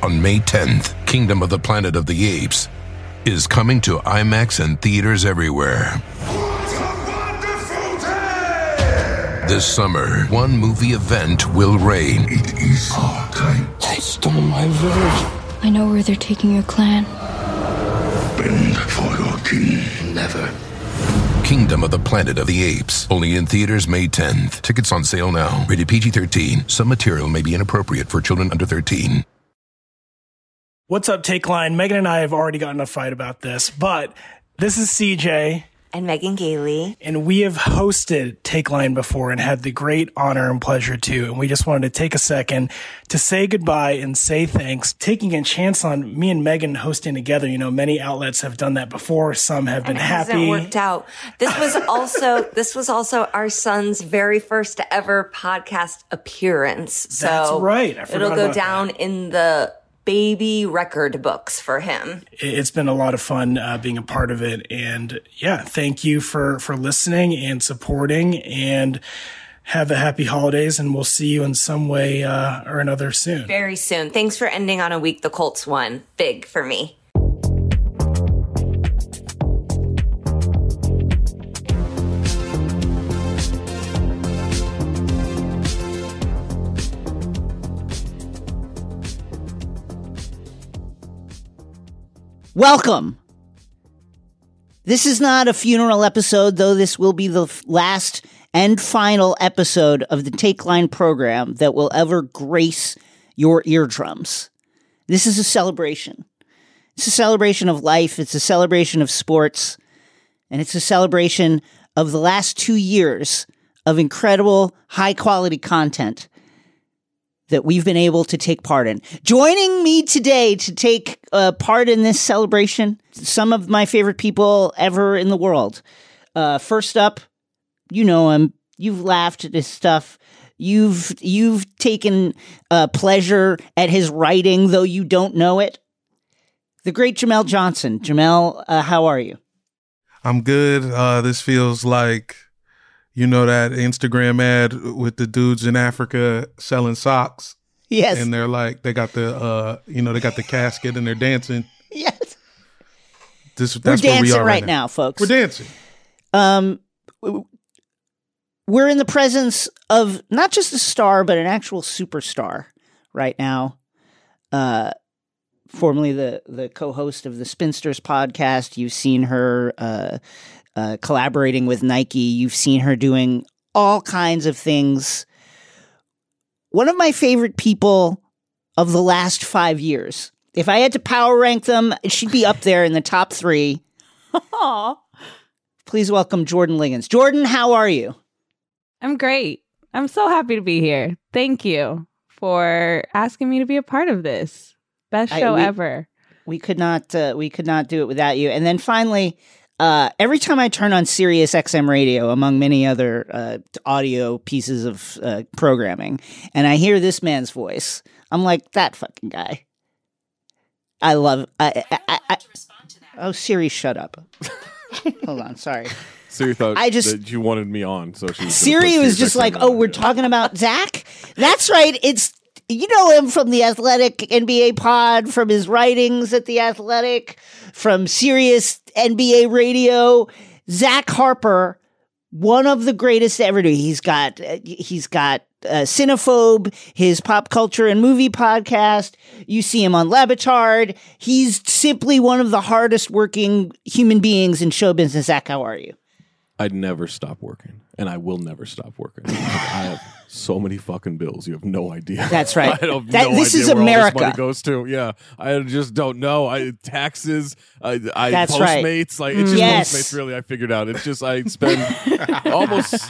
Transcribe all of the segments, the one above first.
On May 10th, Kingdom of the Planet of the Apes is coming to IMAX and theaters everywhere. What a wonderful day! This summer, one movie event will reign. It is our time. They stole my village. I know where they're taking your clan. Bend for your king. Never. Kingdom of the Planet of the Apes. Only in theaters May 10th. Tickets on sale now. Rated PG-13. Some material may be inappropriate for children under 13. What's up, Take Line? Megan and I have already gotten a fight about this, but this is CJ. And Megan Gailey. And we have hosted Take Line before and had the great honor and pleasure to. And we just wanted to take a second to say goodbye and say thanks. Taking a chance on me and Megan hosting together. You know, many outlets have done that before. Some have been happy. It hasn't worked out. This was also our son's very first ever podcast appearance. So that's right. I forgot it'll go about down that. in the baby record books for him. It's been a lot of fun being a part of it. And yeah, thank you for listening and supporting, and have a happy holidays, and we'll see you in some way or another soon. Very soon. Thanks for ending on a week the Colts won. Big for me. Welcome. This is not a funeral episode, though this will be the last and final episode of the Take Line program that will ever grace your eardrums. This is a celebration. It's a celebration of life. It's a celebration of sports. And it's a celebration of the last 2 years of incredible, high-quality content that we've been able to take part in. Joining me today to take part in this celebration, some of my favorite people ever in the world. First up, you know him. You've laughed at his stuff. You've taken pleasure at his writing, though you don't know it. The great Jamel Johnson. Jamel, how are you? I'm good. This feels like, you know, that Instagram ad with the dudes in Africa selling socks. Yes. And they're like, they got the, they got the casket and they're dancing. Yes. That's We're dancing where we are right now, folks. We're dancing. We're in the presence of not just a star, but an actual superstar right now. Formerly the co-host of the Spinsters podcast. You've seen her collaborating with Nike. You've seen her doing all kinds of things. One of my favorite people of the last 5 years. If I had to power rank them, she'd be up there in the top 3. Aww. Please welcome Jordan Liggins. Jordan, how are you? I'm great. I'm so happy to be here. Thank you for asking me to be a part of this. Best show ever. We could not do it without you. And then finally, every time I turn on Sirius XM radio, among many other audio pieces of programming, and I hear this man's voice, I'm like, that fucking guy. I love. Oh, Siri, shut up. Hold on, sorry. Siri thought that you wanted me on, so she. Siri was just like, "Oh, we're talking about Zach." That's right. It's. You know him from the Athletic NBA pod, from his writings at the Athletic, from Sirius NBA radio. Zach Harper, one of the greatest to ever do. He's got Cinephobe, his pop culture and movie podcast. You see him on Labitard. He's simply one of the hardest working human beings in show business. Zach, how are you? I'd never stop working, and I will never stop working. I have so many fucking bills. You have no idea. That's right. I have This idea is where America. all this money goes to. Yeah, I just don't know. Taxes. That's Postmates. right. Like it's just Yes. Postmates. Really, I figured out. It's just I spend almost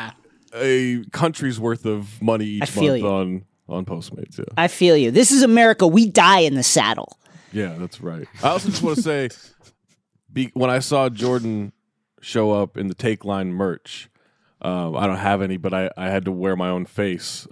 a country's worth of money each month on Postmates. Yeah, I feel you. This is America. We die in the saddle. yeah, that's right. I also just want to say, when I saw Jordan show up in the Take Line merch. I don't have any, but I had to wear my own face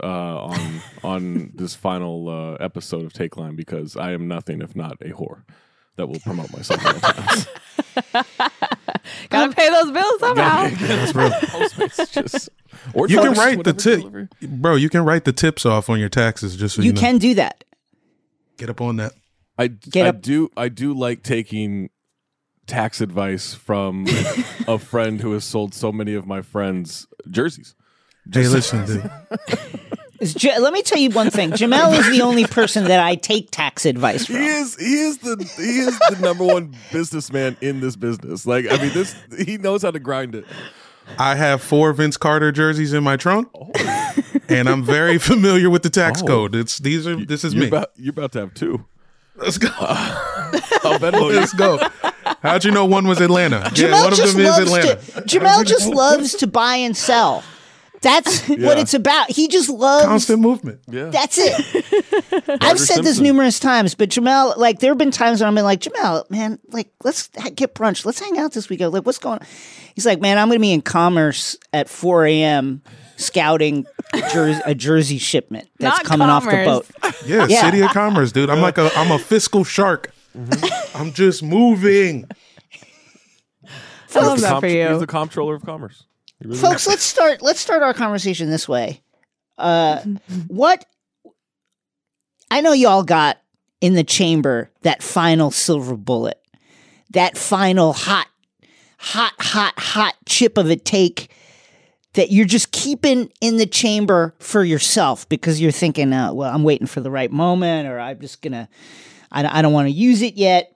on this final episode of Take Line because I am nothing if not a whore that will promote myself all the time. Gotta pay those bills somehow. That's real. Postmates just, or You can drugs, write the whatever tip, delivery. bro. You can write the tips off on your taxes, just so You know. can do that. Get up on that. I do like taking tax advice from a friend who has sold so many of my friends jerseys. Hey, listen, dude. Let me tell you one thing. Jamel is the only person that I take tax advice from. He is the number one businessman in this business. Like, I mean, he knows how to grind it. I have 4 Vince Carter jerseys in my trunk, and I'm very familiar with the tax code. This is me. You're about to have 2. Let's go. I'll Venmo you. Let's go. How'd you know one was Atlanta? Jamel one of them is Atlanta. Jamel just loves to buy and sell. That's what it's about. He just loves constant movement. Yeah. That's it. I've said this numerous times, but Jamel, like, there have been times when I've been like, Jamel, man, like, let's get brunch. Let's hang out this weekend. Like, what's going on? He's like, man, I'm going to be in Commerce at 4 a.m. scouting a Jersey shipment that's Not coming off the boat. Yeah, City of Commerce, dude. I'm a fiscal shark. Mm-hmm. I'm just moving. I love that for you. He's the comptroller of commerce. Really Folks, let's start our conversation this way. What I know y'all got in the chamber, that final silver bullet, that final hot chip of a take that you're just keeping in the chamber for yourself because you're thinking, well, I'm waiting for the right moment, or I'm just gonna, I don't want to use it yet.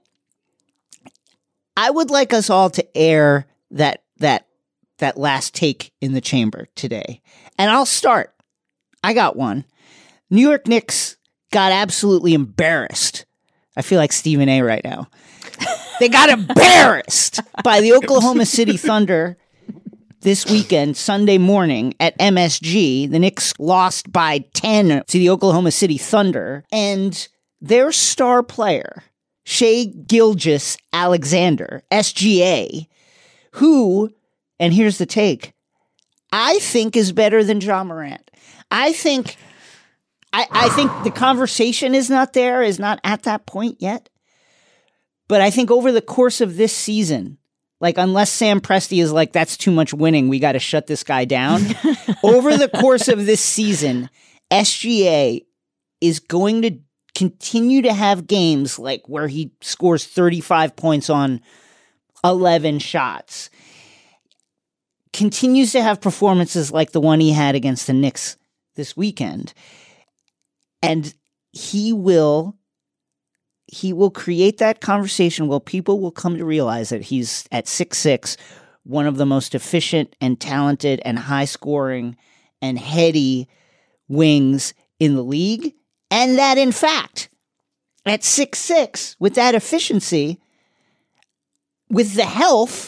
I would like us all to air that last take in the chamber today. And I'll start. I got one. New York Knicks got absolutely embarrassed. I feel like Stephen A right now. They got embarrassed by the Oklahoma City Thunder this weekend, Sunday morning at MSG. The Knicks lost by 10 to the Oklahoma City Thunder. And their star player, Shai Gilgeous-Alexander, SGA, who, and here's the take, I think is better than Ja Morant. I think the conversation is not at that point yet. But I think over the course of this season, like, unless Sam Presti is like, that's too much winning, we got to shut this guy down. Over the course of this season, SGA is going to continue to have games like where he scores 35 points on 11 shots. Continues to have performances like the one he had against the Knicks this weekend. And he will create that conversation where people will come to realize that he's at 6'6", one of the most efficient and talented and high-scoring and heady wings in the league. And that, in fact, at 6'6", with that efficiency, with the health,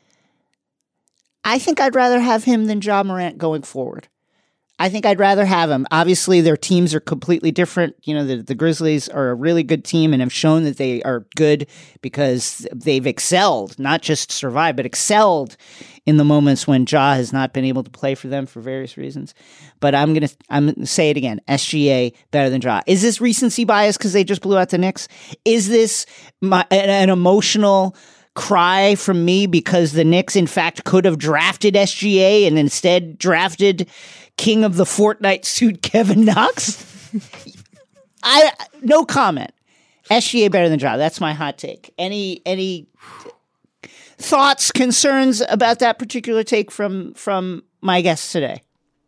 I think I'd rather have him than Ja Morant going forward. I think I'd rather have him. Obviously, their teams are completely different. You know, the Grizzlies are a really good team and have shown that they are good because they've excelled, not just survived, but excelled in the moments when Ja has not been able to play for them for various reasons. But I'm gonna say it again. SGA better than Ja. Is this recency bias because they just blew out the Knicks? Is this an emotional cry from me because the Knicks, in fact, could have drafted SGA and instead drafted King of the Fortnite suit Kevin Knox? No comment. SGA better than Ja. That's my hot take. Any thoughts, concerns about that particular take from my guests today?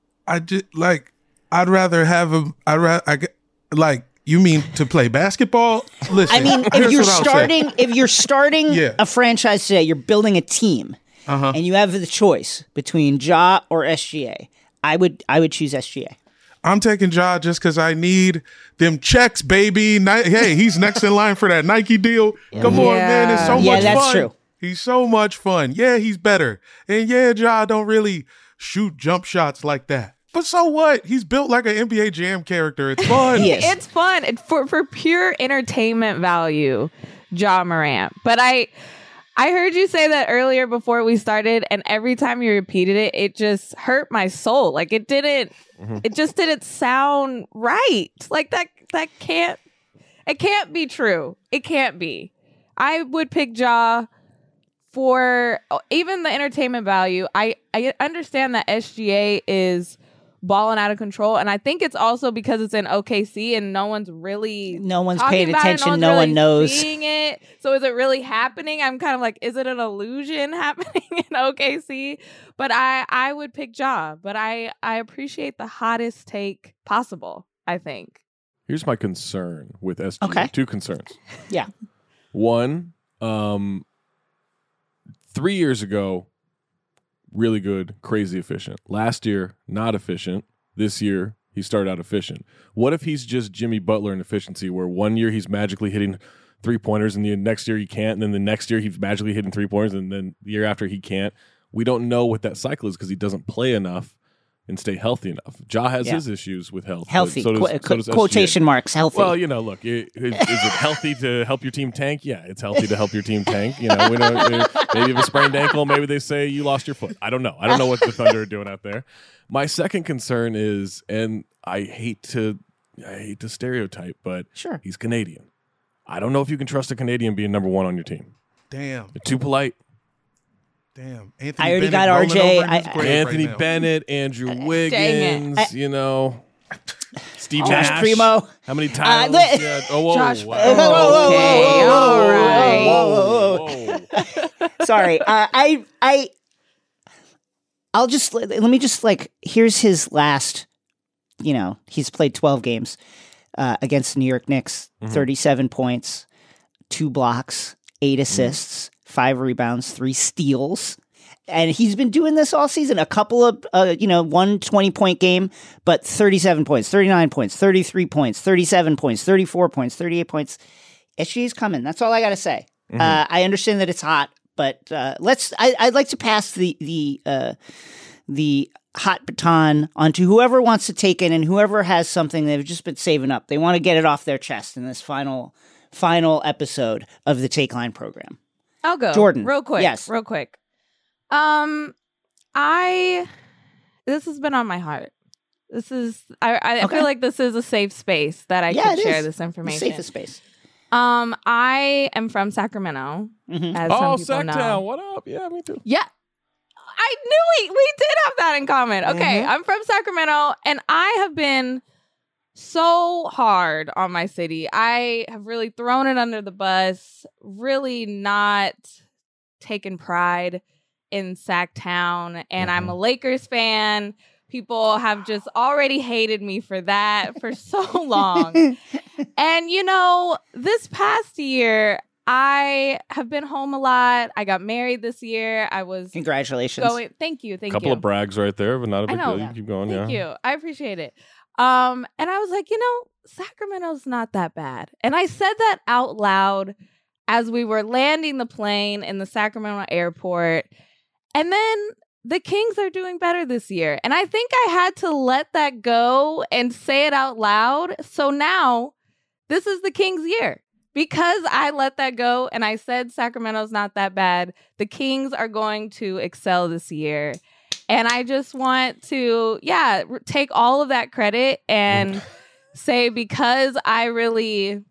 I'd rather have him. You mean to play basketball? Listen, I mean, if you're starting a franchise today, you're building a team, and you have the choice between Ja or SGA. I would choose SGA. I'm taking Ja just because I need them checks, baby. Hey, he's next in line for that Nike deal. Come on, man. It's so much fun. Yeah, that's true. He's so much fun. Yeah, he's better. And yeah, Ja don't really shoot jump shots like that. But so what? He's built like an NBA Jam character. It's fun. It's fun. For pure entertainment value, Ja Morant. But I heard you say that earlier before we started, and every time you repeated it, it just hurt my soul. Like, it just didn't sound right. Like, that can't be true. It can't be. I would pick Ja for even the entertainment value. I understand that SGA is balling out of control. And I think it's also because it's in OKC and no one's paid attention. No one knows. Seeing it. So is it really happening? I'm kind of like, is it an illusion happening in OKC? But I would pick Ja. But I appreciate the hottest take possible, I think. Here's my concern with SGA. Okay. 2 concerns. Yeah. One, 3 years ago, really good, crazy efficient. Last year, not efficient. This year, he started out efficient. What if he's just Jimmy Butler in efficiency, where 1 year he's magically hitting 3-pointers and the next year he can't, and then the next year he's magically hitting 3-pointers, and then the year after he can't? We don't know what that cycle is because he doesn't play enough and stay healthy enough. Ja has his issues with health. Healthy. So does Quotation SGA. marks, healthy. Well, look, is it healthy to help your team tank? Yeah, it's healthy to help your team tank. We know, maybe you have a sprained ankle. Maybe they say you lost your foot. I don't know. I don't know what the Thunder are doing out there. My second concern is, and I hate to stereotype, but sure, he's Canadian. I don't know if you can trust a Canadian being number 1 on your team. Damn. They're too polite. Damn. Anthony I already Bennett got RJ. Anthony Bennett, Andrew Wiggins, Steve Josh Nash. Primo. How many times? Josh. Wow. Whoa. Sorry. I'll just let me just here's his last. He's played 12 games against the New York Knicks. 37 points, 2 blocks, 8 assists. 5 rebounds, 3 steals. And he's been doing this all season. A couple of, 1 20-point game, but 37 points, 39 points, 33 points, 37 points, 34 points, 38 points. SGA's coming. That's all I got to say. I understand that it's hot, but I'd like to pass the hot baton onto whoever wants to take it and whoever has something they've just been saving up. They want to get it off their chest in this final episode of the Take Line program. I'll go. Jordan. Real quick. Yes. Real quick. This has been on my heart. I feel like this is a safe space that I can share this information. The safest space. I am from Sacramento. As some people know. Sacktown. What up? Yeah, me too. Yeah. I knew we did have that in common. Okay. I'm from Sacramento and I have been so hard on my city. I have really thrown it under the bus, really not taken pride in Sacktown. And I'm a Lakers fan. People have just already hated me for that for so long. And, this past year, I have been home a lot. I got married this year. I was Congratulations. Thank you. Couple of brags right there, but not a big deal. You keep going. Thank you. I appreciate it. And I was like, Sacramento's not that bad. And I said that out loud as we were landing the plane in the Sacramento airport. And then the Kings are doing better this year. And I think I had to let that go and say it out loud. So now this is the Kings' year. Because I let that go and I said Sacramento's not that bad, the Kings are going to excel this year. And I just want to, take all of that credit and say because I really,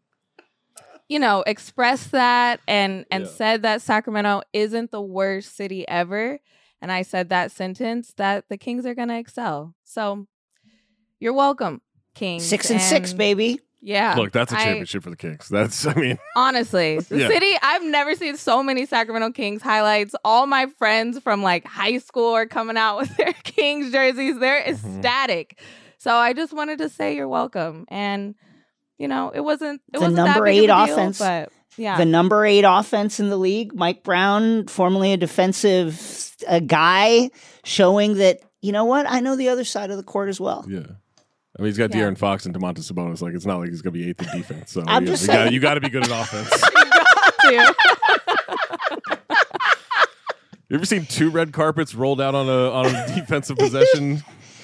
expressed that and said that Sacramento isn't the worst city ever. And I said that sentence that the Kings are going to excel. So you're welcome, Kings. 6-6, baby. Yeah. Look, that's a championship for the Kings. Honestly, the city, I've never seen so many Sacramento Kings highlights. All my friends from high school are coming out with their Kings jerseys. They're ecstatic. So I just wanted to say you're welcome. And, it wasn't the number 8 offense. But yeah. The number 8 offense in the league, Mike Brown, formerly a defensive guy, showing that, I know the other side of the court as well. Yeah. I mean, he's got De'Aaron Fox and Domantas Sabonis. It's not like he's going to be 8th in defense. So I'm just saying. You got to be good at offense. You got to. You ever seen 2 red carpets rolled out on a defensive possession?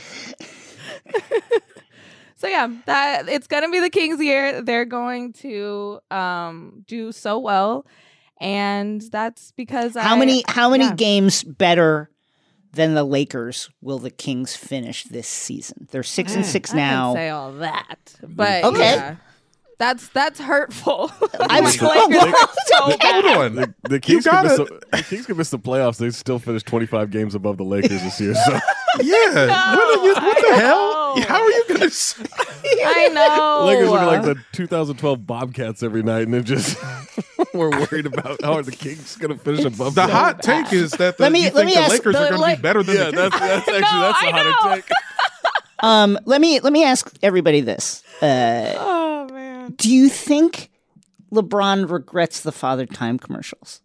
So that it's going to be the Kings' year. They're going to do so well, and that's because how many games better than the Lakers will the Kings finish this season? They're 6-6 now. I didn't say all that, but okay. That's hurtful. I'm hold on. The Kings could miss the playoffs. They still finished 25 games above the Lakers this year. So Yeah. What the hell? How are you going to say? I know. Lakers look like the 2012 Bobcats every night, and they're just we're worried about how are the Kings going to finish above The them. hot take is that the Lakers are going to be better than the Kings. That's the hotter take. Let me ask everybody this. Oh man. Do you think LeBron regrets the Father Time commercials?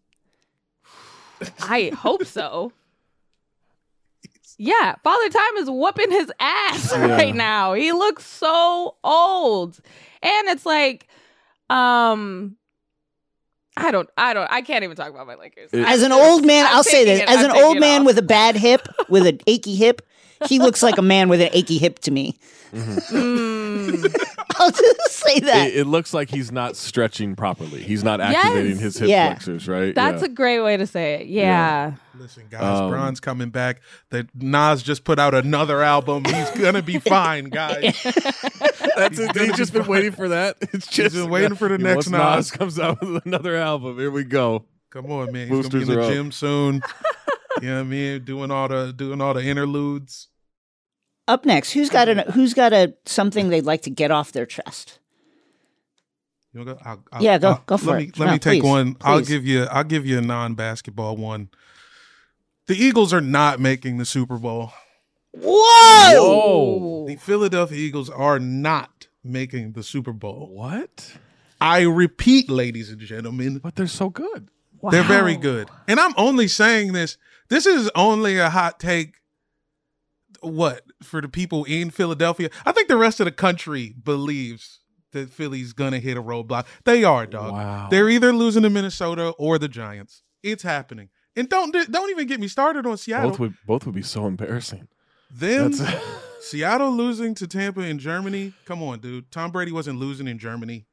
I hope so. Yeah, Father Time is whooping his ass right now. He looks so old. And it's like, I can't even talk about my Lakers. As an old man, I'll say this. As an old man with a bad hip, with an achy hip, he looks like a man with an achy hip to me. I'll just say that. It looks like he's not stretching properly. He's not activating his hip flexors, right? That's a great way to say it. Yeah. Listen, guys, Bron's coming back. Nas just put out another album. He's going to be fine, guys. He's just been waiting for that. It's just been waiting for the next Nas comes out with another album. Here we go. Come on, man. He's going to be in the gym soon. You know what I mean? Doing all the interludes. Up next, who's got a something they'd like to get off their chest? You go? Go for it. Let me take one. Please. I'll give you a non-basketball one. The Eagles are not making the Super Bowl. Whoa! The Philadelphia Eagles are not making the Super Bowl. What? I repeat, ladies and gentlemen. But they're so good. Wow. They're very good. And I'm only saying this. This is only a hot take. What? For the people in Philadelphia? I think the rest of the country believes that Philly's going to hit a roadblock. They are, dog. Wow. They're either losing to Minnesota or the Giants. It's happening. And don't even get me started on Seattle. Both would be so embarrassing. Seattle losing to Tampa in Germany. Come on, dude. Tom Brady wasn't losing in Germany.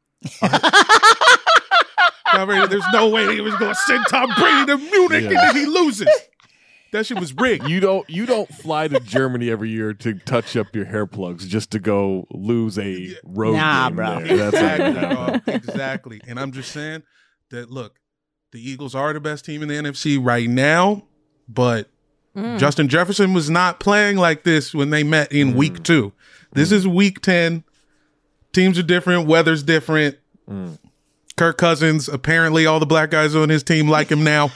Tom Brady, there's no way he was going to send Tom Brady to Munich and then he loses. That shit was rigged. You don't fly to Germany every year to touch up your hair plugs just to go lose a road game bro. there. That's exactly. And I'm just saying that, look, the Eagles are the best team in the NFC right now, but Justin Jefferson was not playing like this when they met in week 2. This is week 10. Teams are different. Weather's different. Kirk Cousins, apparently all the black guys on his team like him now.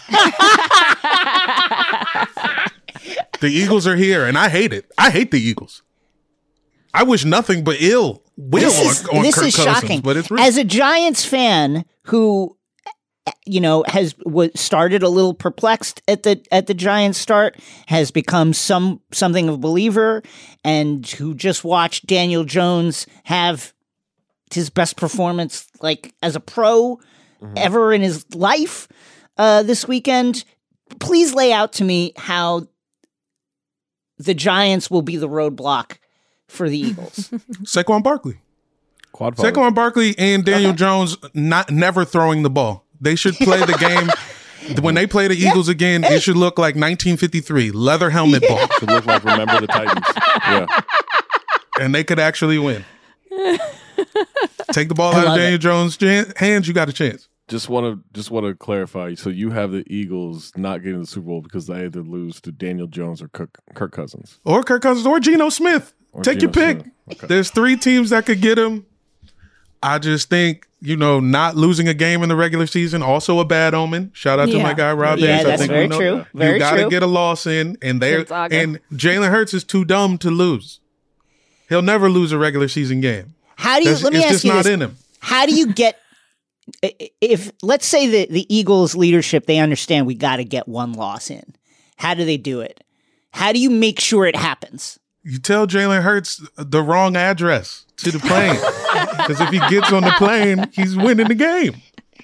The Eagles are here, and I hate it. I hate the Eagles. I wish nothing but ill will on Kirk Cousins. This is shocking. But it's real. As a Giants fan who, has started a little perplexed at the Giants start, has become something of a believer, and who just watched Daniel Jones have his best performance like as a pro ever in his life this weekend. Please lay out to me how the Giants will be the roadblock for the Eagles. Saquon Barkley. Quad father. Saquon Barkley and Daniel Jones never throwing the ball. They should play the game. When they play the Eagles again, it should look like 1953. Leather helmet ball. Should look like Remember the Titans. Yeah. And they could actually win. Take the ball out of Daniel Jones' hands, you got a chance. Just want to clarify. So you have the Eagles not getting the Super Bowl because they either lose to Daniel Jones or Kirk Cousins. Or Kirk Cousins or Geno Smith. Take your pick. Okay. There's 3 teams that could get him. I just think, not losing a game in the regular season, also a bad omen. Shout out to my guy, Rob. Yeah, Ayers. that's very true. You got to get a loss in. And Jalen Hurts is too dumb to lose. He'll never lose a regular season game. How do you, let me ask you this. It's just not in him. How do you get, if let's say the Eagles leadership, they understand we got to get one loss in. How do they do it? How do you make sure it happens? You tell Jalen Hurts the wrong address to the plane. Because if he gets on the plane, he's winning the game.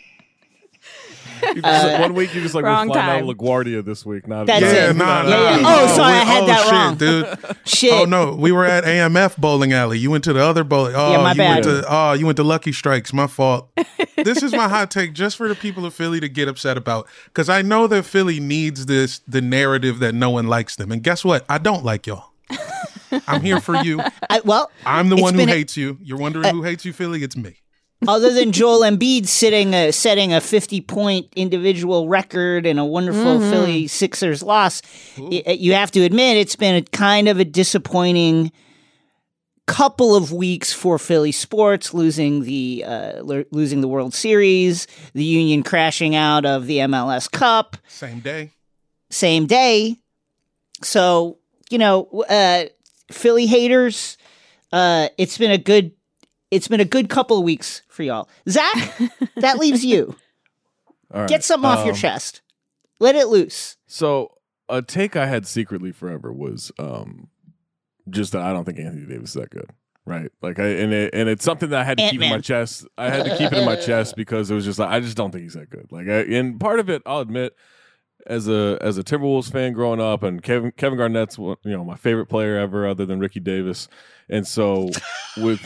1 week you're just like, we're flying out of LaGuardia this week. That's it. Oh, sorry, I had that wrong. Dude. Shit. Oh, no, we were at AMF bowling alley. You went to the other bowling. Oh, yeah, my bad. You went to Lucky Strikes. My fault. This is my hot take just for the people of Philly to get upset about. Because I know that Philly needs the narrative that no one likes them. And guess what? I don't like y'all. I'm here for you. I'm the one who hates you. You're wondering who hates you, Philly? It's me. Other than Joel Embiid setting a 50-point individual record and a wonderful Philly Sixers loss, you have to admit it's been a kind of a disappointing couple of weeks for Philly sports, losing the World Series, the Union crashing out of the MLS Cup. Same day. So, Philly haters, it's been a good couple of weeks for y'all. Zach, that leaves you. All right. Get something off your chest. Let it loose. So a take I had secretly forever was just that I don't think Anthony Davis is that good. Right. And it's something that I had to keep in my chest. I had to keep it in my chest because it was just like, I just don't think he's that good. And part of it, I'll admit, as a Timberwolves fan growing up, and Kevin Garnett's my favorite player ever, other than Ricky Davis, and so with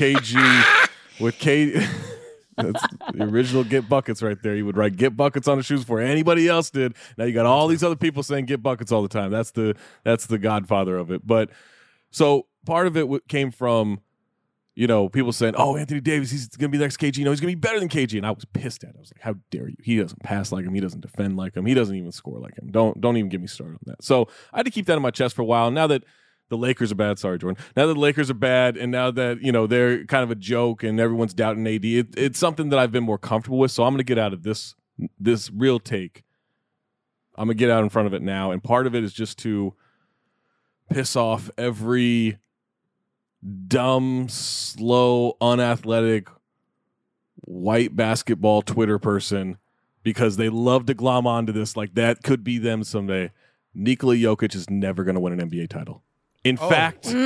KG, that's the original Get Buckets right there. He would write Get Buckets on his shoes before anybody else did. Now you got all these other people saying Get Buckets all the time. That's the godfather of it. But so part of it came from people saying, "Oh, Anthony Davis, he's going to be the next KG. He's going to be better than KG." And I was pissed at it. I was like, "How dare you? He doesn't pass like him. He doesn't defend like him. He doesn't even score like him. Don't even get me started on that." So I had to keep that in my chest for a while. Now that the Lakers are bad, sorry, Jordan. Now that the Lakers are bad, and now that they're kind of a joke, and everyone's doubting AD, it's something that I've been more comfortable with. So I'm going to get out of this real take. I'm going to get out in front of it now, and part of it is just to piss off every dumb, slow, unathletic white basketball Twitter person, because they love to glom onto this like that could be them someday. Nikola Jokic is never going to win an NBA title. In fact, he's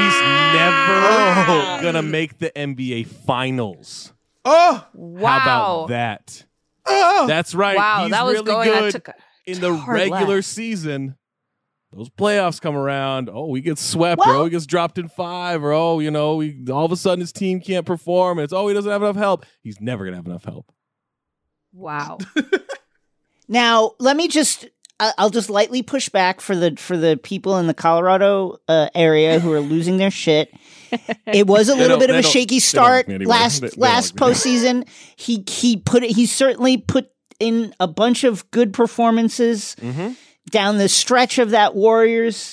never going to make the NBA Finals. Wow. How about that? That's right. Wow, he's that was really going good in the regular season. Those playoffs come around. Oh, he gets swept, or he gets dropped in 5, or all of a sudden his team can't perform. And it's he doesn't have enough help. He's never gonna have enough help. Wow. Now let me I'll just lightly push back for the people in the Colorado area who are losing their shit. It was a little bit of a shaky start last postseason. He certainly put in a bunch of good performances. Mm-hmm. Down the stretch of that Warriors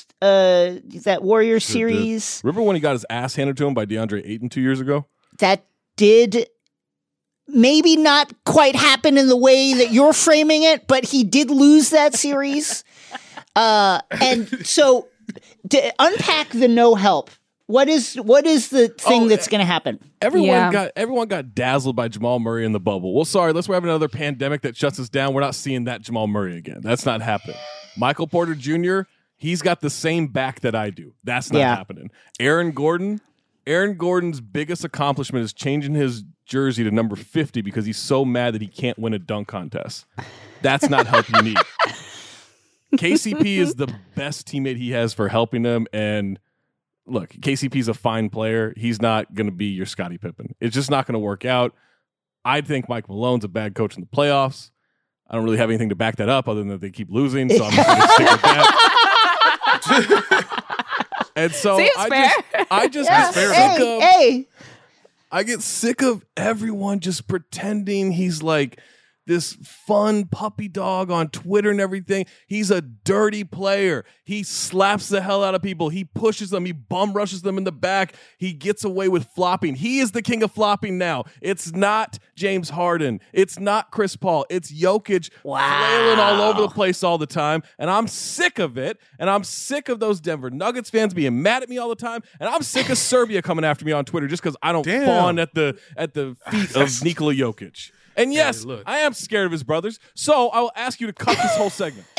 series. Remember when he got his ass handed to him by DeAndre Ayton 2 years ago? That did maybe not quite happen in the way that you're framing it, but he did lose that series. And so to unpack the no help, what is the thing that's going to happen? Everyone got dazzled by Jamal Murray in the bubble. Well, sorry, unless we're having another pandemic that shuts us down, we're not seeing that Jamal Murray again. That's not happening. Michael Porter Jr., he's got the same back that I do. That's not happening. Aaron Gordon's biggest accomplishment is changing his jersey to number 50 because he's so mad that he can't win a dunk contest. That's not help you need. KCP is the best teammate he has for helping him, and look, KCP's a fine player. He's not going to be your Scottie Pippen. It's just not going to work out. I think Mike Malone's a bad coach in the playoffs. I don't really have anything to back that up other than that they keep losing, so I'm just going to stick with that. And so I get sick of everyone just pretending he's like this fun puppy dog on Twitter and everything. He's a dirty player. He slaps the hell out of people. He pushes them. He bum rushes them in the back. He gets away with flopping. He is the king of flopping now. It's not James Harden. It's not Chris Paul. It's Jokic flailing all over the place all the time. And I'm sick of it. And I'm sick of those Denver Nuggets fans being mad at me all the time. And I'm sick of Serbia coming after me on Twitter just because I don't fawn at the feet of Nikola Jokic. And yes, I am scared of his brothers, so I will ask you to cut this whole segment.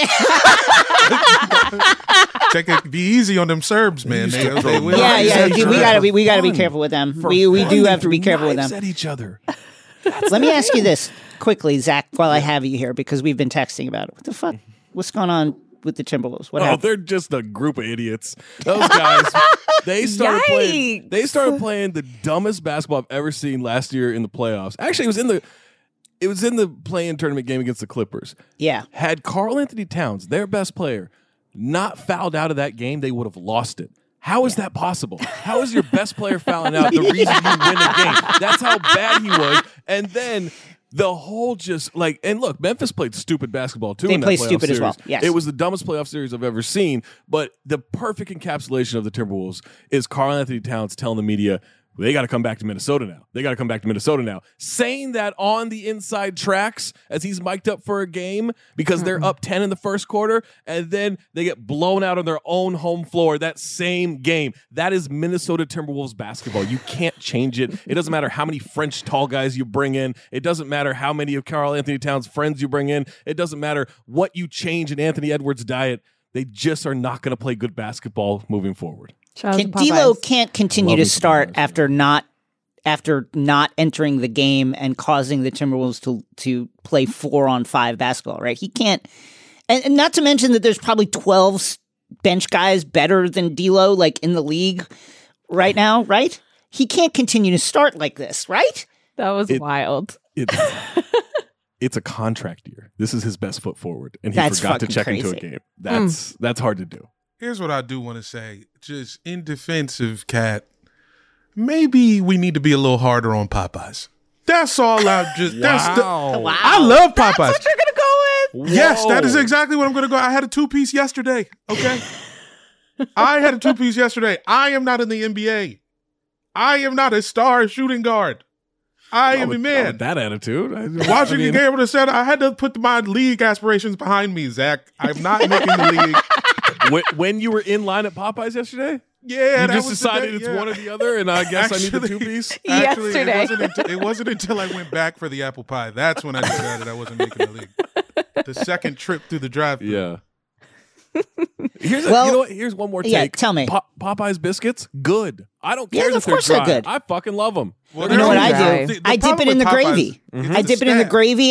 Be easy on them Serbs, man. We gotta be careful with them. We do have to be careful with them. At each other. Let me ask you this quickly, Zach, while I have you here, because we've been texting about it. What the fuck? What's going on with the Timberwolves? What happened? They're just a group of idiots. Those guys, they started playing the dumbest basketball I've ever seen last year in the playoffs. Actually, it was in the play-in tournament game against the Clippers. Yeah. Had Karl Anthony Towns, their best player, not fouled out of that game, they would have lost it. How is that possible? How is your best player fouling out the reason you win a game? That's how bad he was. And then the whole and look, Memphis played stupid basketball too. They played stupid series. as well. Yes. It was the dumbest playoff series I've ever seen. But the perfect encapsulation of the Timberwolves is Karl-Anthony Towns telling the media, they got to come back to Minnesota now. They got to come back to Minnesota now. Saying that on the inside tracks as he's mic'd up for a game because they're up 10 in the first quarter, and then they get blown out on their own home floor that same game. That is Minnesota Timberwolves basketball. You can't change it. It doesn't matter how many French tall guys you bring in. It doesn't matter how many of Karl-Anthony Towns' friends you bring in. It doesn't matter what you change in Anthony Edwards' diet. They just are not going to play good basketball moving forward. D'Lo can't continue to start after not entering the game and causing the Timberwolves to play 4-on-5 basketball, right? He can't, and not to mention that there's probably 12 bench guys better than D'Lo like in the league right now, right? He can't continue to start like this, right? That was wild. It's a contract year. This is his best foot forward, and he forgot to check into a game. That's hard to do. Here's what I do want to say. Just in defense of Cat, maybe we need to be a little harder on Popeyes. That's all I just... Wow. I love Popeyes. That's what you're going to go with? Yes, that is exactly what I'm going to go. I had a 2-piece yesterday, okay? I had a 2-piece yesterday. I am not in the NBA. I am not a star shooting guard. I am a man. With that attitude. Watching the game with a set, I had to put my league aspirations behind me, Zach. I'm not making the league. When you were in line at Popeyes yesterday? Yeah, you just decided it's one or the other, and I guess I need the 2-piece? Actually, yesterday. it wasn't until I went back for the apple pie. That's when I decided I wasn't making the league. The second trip through the drive-thru. Yeah. You know what? Here's one more take. Yeah, tell me. Popeyes biscuits, good. I don't care of course they're good. I fucking love them. Well, you know what I do? I dip it in the gravy. I dip it in the gravy.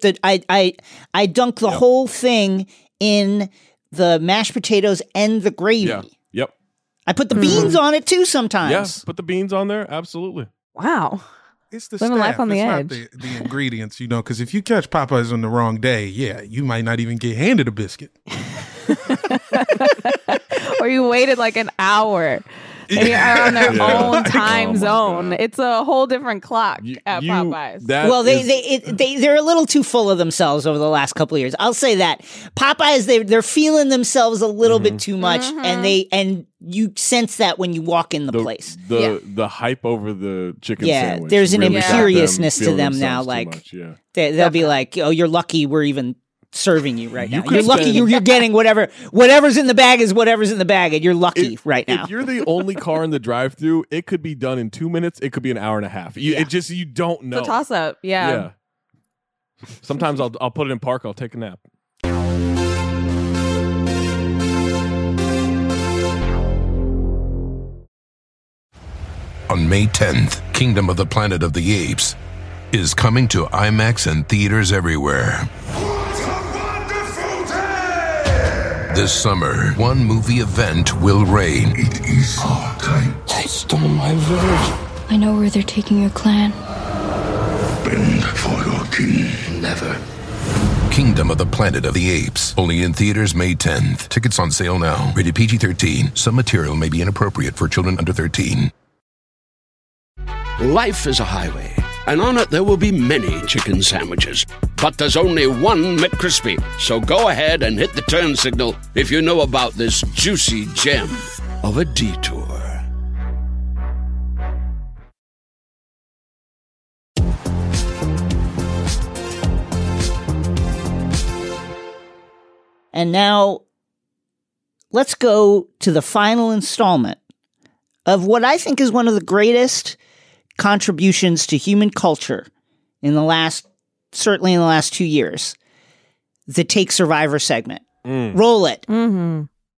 I dunk the whole thing in the mashed potatoes and the gravy. Yeah. Yep. I put the beans on it too sometimes. Yes, put the beans on there. Absolutely. Wow. It's the Living staff. life on the edge. Not the ingredients, because if you catch Popeyes on the wrong day, you might not even get handed a biscuit. Or you waited like an hour. And you're on their own time zone. God. It's a whole different clock at Popeyes. They're a little too full of themselves over the last couple of years. I'll say that. Popeyes, they're feeling themselves a little bit too much, and you sense that when you walk in the place. The hype over the chicken sandwich. There's an really imperiousness to them now. Like they'll be like, "Oh, you're lucky we're even serving you right now. You're lucky you're getting whatever's in the bag is whatever's in the bag, and you're lucky right now." If you're the only car in the drive-thru, it could be done in 2 minutes. It could be an hour and a half. You don't know. It's a toss-up. Yeah. Sometimes I'll put it in park. I'll take a nap. On May 10th, Kingdom of the Planet of the Apes is coming to IMAX and theaters everywhere. This summer, one movie event will reign. It is our time. They stole my village. I know where they're taking your clan. Bend for your king. Never. Kingdom of the Planet of the Apes. Only in theaters May 10th. Tickets on sale now. Rated PG-13. Some material may be inappropriate for children under 13. Life is a highway, and on it there will be many chicken sandwiches. But there's only one McCrispy. So go ahead and hit the turn signal if you know about this juicy gem of a detour. And now, let's go to the final installment of what I think is one of the greatest contributions to human culture certainly in the last 2 years. The Take Survivor segment. Roll it. Mm-hmm.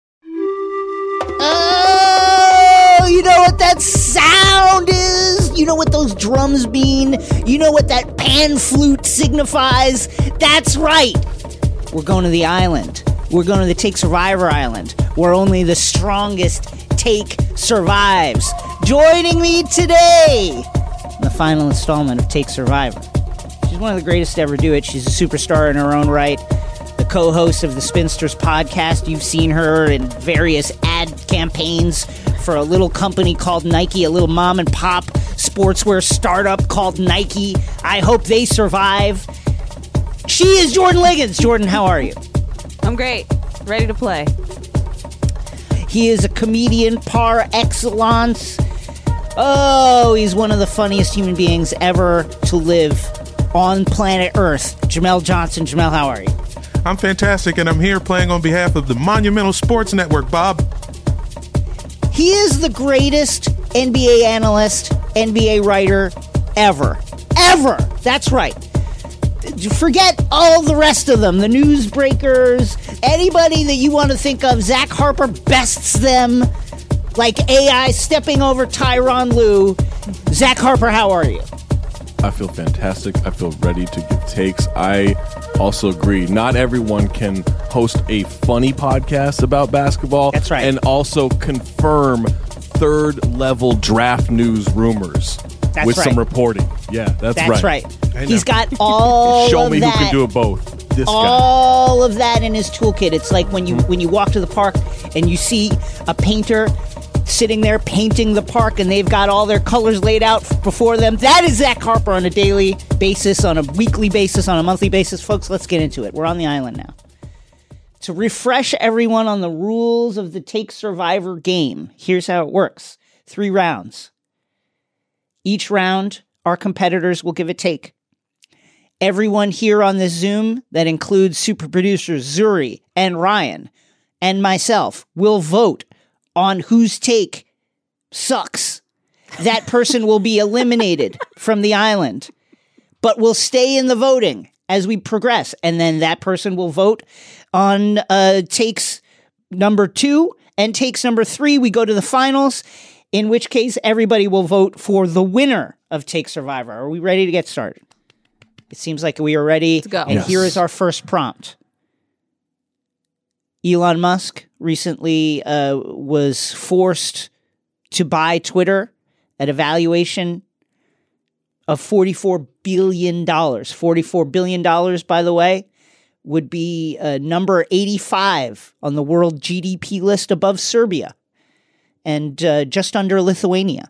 Oh, you know what that sound is? You know what those drums mean? You know what that pan flute signifies? That's right. We're going to the island. We're going to the Take Survivor Island, where only the strongest take survives. Joining me today in the final installment of Take Survivor. She's one of the greatest to ever do it. She's a superstar in her own right. The co-host of the Spinsters podcast. You've seen her in various ad campaigns for a little company called Nike, a little mom and pop sportswear startup called Nike. I hope they survive. She is Jordan Liggins. Jordan, how are you? I'm great. Ready to play. He is a comedian par excellence. Oh, he's one of the funniest human beings ever to live on planet Earth. Jamel Johnson. Jamel, how are you? I'm fantastic, and I'm here playing on behalf of the Monumental Sports Network, Bob. He is the greatest NBA analyst, NBA writer ever. Ever! That's right. Forget all the rest of them. The newsbreakers, anybody that you want to think of, Zach Harper bests them like AI stepping over Tyronn Lue. Zach Harper, how are you? I feel fantastic. I feel ready to give takes. I also agree. Not everyone can host a funny podcast about basketball. That's right. And also confirm third-level draft news rumors with some reporting. Yeah, that's right. He's got all Show of me that. who can do it both. This all of that in his toolkit. It's like when you walk to the park and you see a painter sitting there painting the park and they've got all their colors laid out before them. That is Zach Harper on a daily basis, on a weekly basis, on a monthly basis. Folks, let's get into it. We're on the island now. To refresh everyone on the rules of the Take Survivor game, here's how it works. 3 rounds. Each round, our competitors will give a take. Everyone here on this Zoom, that includes super producers Zuri and Ryan and myself, will vote on whose take sucks. That person will be eliminated from the island, but will stay in the voting as we progress. And then that person will vote on takes number 2 and takes number 3. We go to the finals, in which case everybody will vote for the winner of Take Survivor. Are we ready to get started? It seems like we are ready. Let's go. And here is our first prompt. Elon Musk recently was forced to buy Twitter at a valuation of $44 billion. $44 billion, by the way, would be number 85 on the world GDP list, above Serbia and just under Lithuania.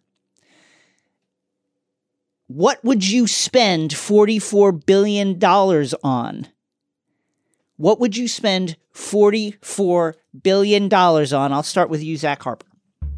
What would you spend $44 billion on? What would you spend $44 billion on? I'll start with you, Zach Harper.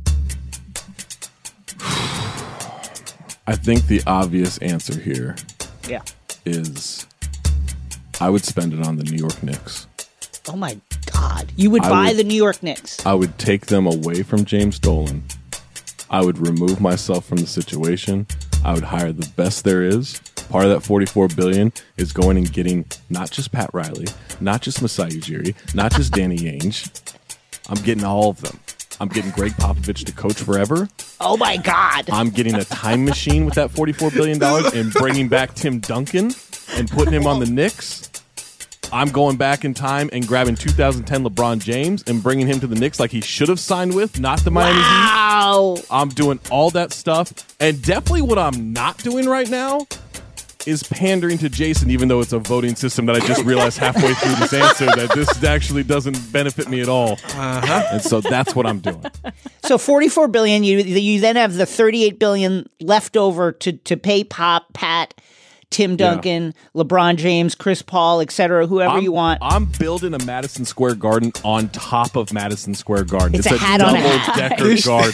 I think the obvious answer here is I would spend it on the New York Knicks. Oh, my God. You would buy the New York Knicks. I would take them away from James Dolan. I would remove myself from the situation. I would hire the best there is. Part of that $44 billion is going and getting not just Pat Riley, not just Masai Ujiri, not just Danny Ainge. I'm getting all of them. I'm getting Greg Popovich to coach forever. Oh, my God. I'm getting a time machine with that $44 billion and bringing back Tim Duncan and putting him on the Knicks. I'm going back in time and grabbing 2010 LeBron James and bringing him to the Knicks like he should have signed with, not the Miami Heat. I'm doing all that stuff. And definitely what I'm not doing right now is pandering to Jason, even though it's a voting system that I just realized halfway through this answer that this actually doesn't benefit me at all. And so that's what I'm doing. So $44 billion, you then have the $38 billion left over to pay Pat, Tim Duncan, LeBron James, Chris Paul, etc., whoever you want. I'm building a Madison Square Garden on top of Madison Square Garden. It's a hat on a hat. Double-decker garden.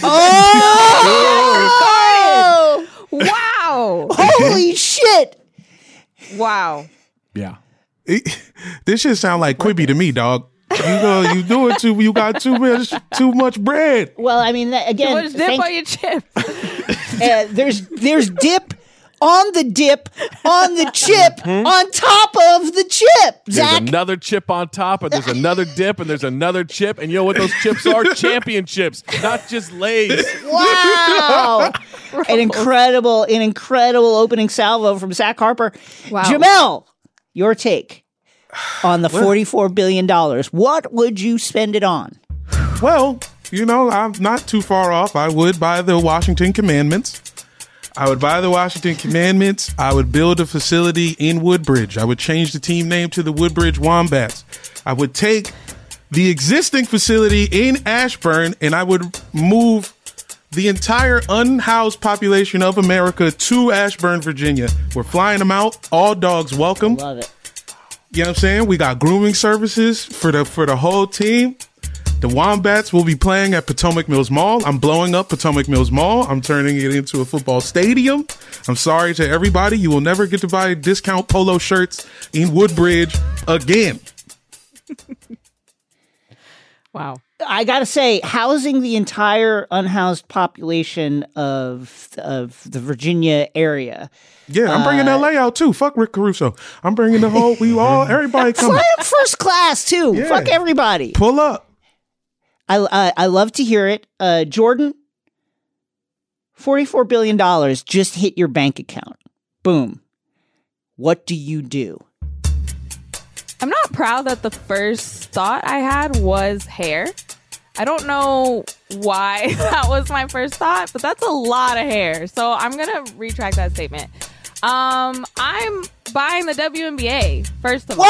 Oh! Wow. Holy shit. Wow. Yeah. This shit sound like Quibi to me, dog. You do it too. You got too much bread. Well, I mean, again, too much dip on your chip. There's dip on the dip on the chip on top of the chip. Zach. There's another chip on top, and there's another dip, and there's another chip, and you know what those chips are? Championships, not just Lay's. Wow. An incredible opening salvo from Zach Harper. Wow. Jamel, your take on the $44 billion. What would you spend it on? Well, I'm not too far off. I would buy the Washington Commandments. I would build a facility in Woodbridge. I would change the team name to the Woodbridge Wombats. I would take the existing facility in Ashburn and I would move the entire unhoused population of America to Ashburn, Virginia. We're flying them out. All dogs welcome. Love it. You know what I'm saying? We got grooming services for the whole team. The Wombats will be playing at Potomac Mills Mall. I'm blowing up Potomac Mills Mall. I'm turning it into a football stadium. I'm sorry to everybody. You will never get to buy discount polo shirts in Woodbridge again. Wow. I gotta say, housing the entire unhoused population of the Virginia area. Yeah, I'm bringing LA out too. Fuck Rick Caruso. I'm bringing the whole. Everybody coming. Fly up first class too. Yeah. Fuck everybody. Pull up. I love to hear it. Jordan, $44 billion just hit your bank account. Boom. What do you do? I'm not proud that the first thought I had was hair. I don't know why that was my first thought, but that's a lot of hair. So I'm going to retract that statement. I'm buying the WNBA, first of all.